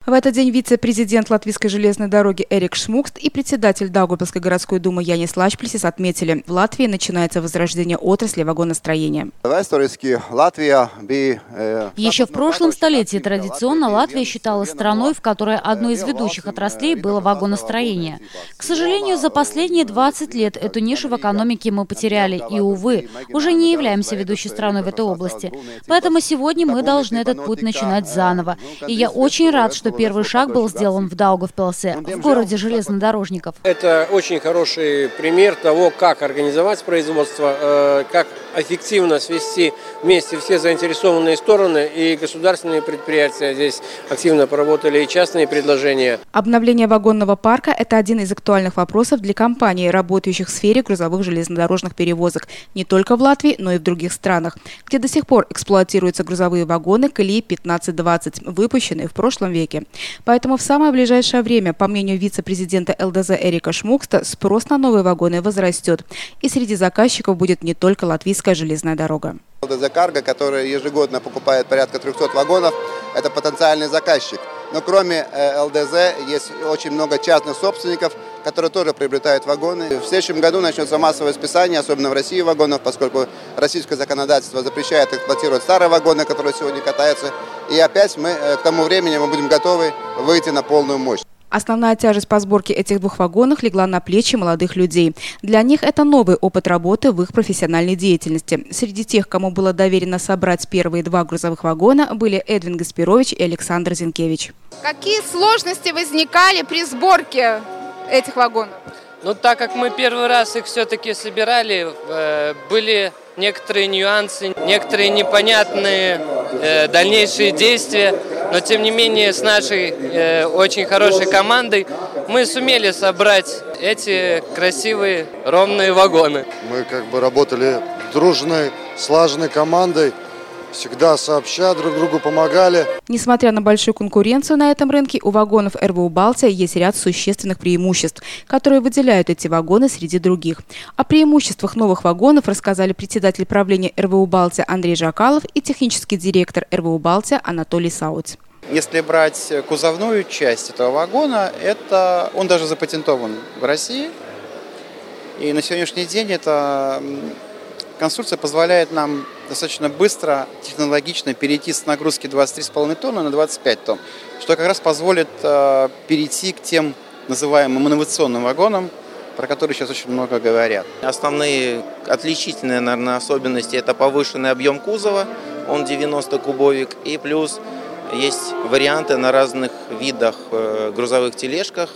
В этот день вице-президент Латвийской железной дороги Эрик Шмукст и председатель Даугавпилской городской думы Янис Лашплисис отметили, в Латвии начинается возрождение отрасли вагоностроения. Еще в прошлом столетии традиционно Латвия считалась страной, в которой одной из ведущих отраслей было вагоностроение. К сожалению, за последние 20 лет эту нишу в экономике мы потеряли и, увы, уже не являемся ведущей страной в этой области. Поэтому сегодня мы должны этот путь начинать заново. И я очень рад, что первый шаг был сделан в Даугавпилсе, в городе железнодорожников. Это очень хороший пример того, как организовать производство, как эффективно свести вместе все заинтересованные стороны, и государственные предприятия здесь активно поработали, и частные предложения. Обновление вагонного парка – это один из актуальных вопросов для компаний, работающих в сфере грузовых железнодорожных перевозок не только в Латвии, но и в других странах, где до сих пор эксплуатируются грузовые вагоны колеи 15-20, выпущенные в прошлом веке. Поэтому в самое ближайшее время, по мнению вице-президента ЛДЗ Эрика Шмукста, спрос на новые вагоны возрастет. И среди заказчиков будет не только Латвийская железная дорога. ЛДЗ «Карго», который ежегодно покупает порядка 300 вагонов, это потенциальный заказчик. Но кроме ЛДЗ есть очень много частных собственников, которые тоже приобретают вагоны. В следующем году начнется массовое списание, особенно в России, вагонов, поскольку российское законодательство запрещает эксплуатировать старые вагоны, которые сегодня катаются. И опять к тому времени мы будем готовы выйти на полную мощь. Основная тяжесть по сборке этих двух вагонов легла на плечи молодых людей. Для них это новый опыт работы в их профессиональной деятельности. Среди тех, кому было доверено собрать первые два грузовых вагона, были Эдвин Гаспирович и Александр Зинкевич. Какие сложности возникали при сборке этих вагонов? Так как мы первый раз их все-таки собирали, были некоторые нюансы, некоторые непонятные дальнейшие действия, но тем не менее с нашей очень хорошей командой мы сумели собрать эти красивые ровные вагоны. Мы работали дружной, слаженной командой. Всегда сообща друг другу помогали. Несмотря на большую конкуренцию на этом рынке, у вагонов РВУ «Балтия» есть ряд существенных преимуществ, которые выделяют эти вагоны среди других. О преимуществах новых вагонов рассказали председатель правления РВУ «Балтия» Андрей Жакалов и технический директор РВУ «Балтия» Анатолий Сауц. Если брать кузовную часть этого вагона, он даже запатентован в России. И на сегодняшний день эта конструкция позволяет нам достаточно быстро, технологично перейти с нагрузки 23,5 тонны на 25 тонн, что как раз позволит перейти к тем называемым инновационным вагонам, про которые сейчас очень много говорят. Основные отличительные, наверное, особенности – это повышенный объем кузова, он 90 кубовик, и плюс есть варианты на разных видах грузовых тележках,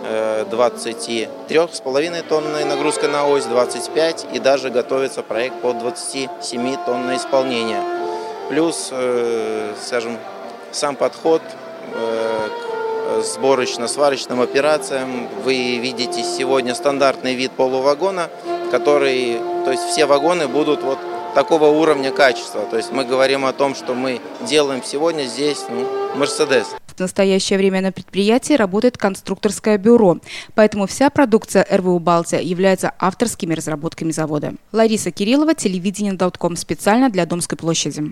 23,5 тонной нагрузкой на ось, 25, и даже готовится проект по 27 тонн на исполнение. Плюс, скажем, сам подход к сборочно-сварочным операциям. Вы видите сегодня стандартный вид полувагона, то есть все вагоны будут такого уровня качества. То есть мы говорим о том, что мы делаем сегодня здесь Мерседес. В настоящее время на предприятии работает конструкторское бюро, поэтому вся продукция РВУ «Балтия» является авторскими разработками завода. Лариса Кириллова, телевидение.com, специально для Домской площади.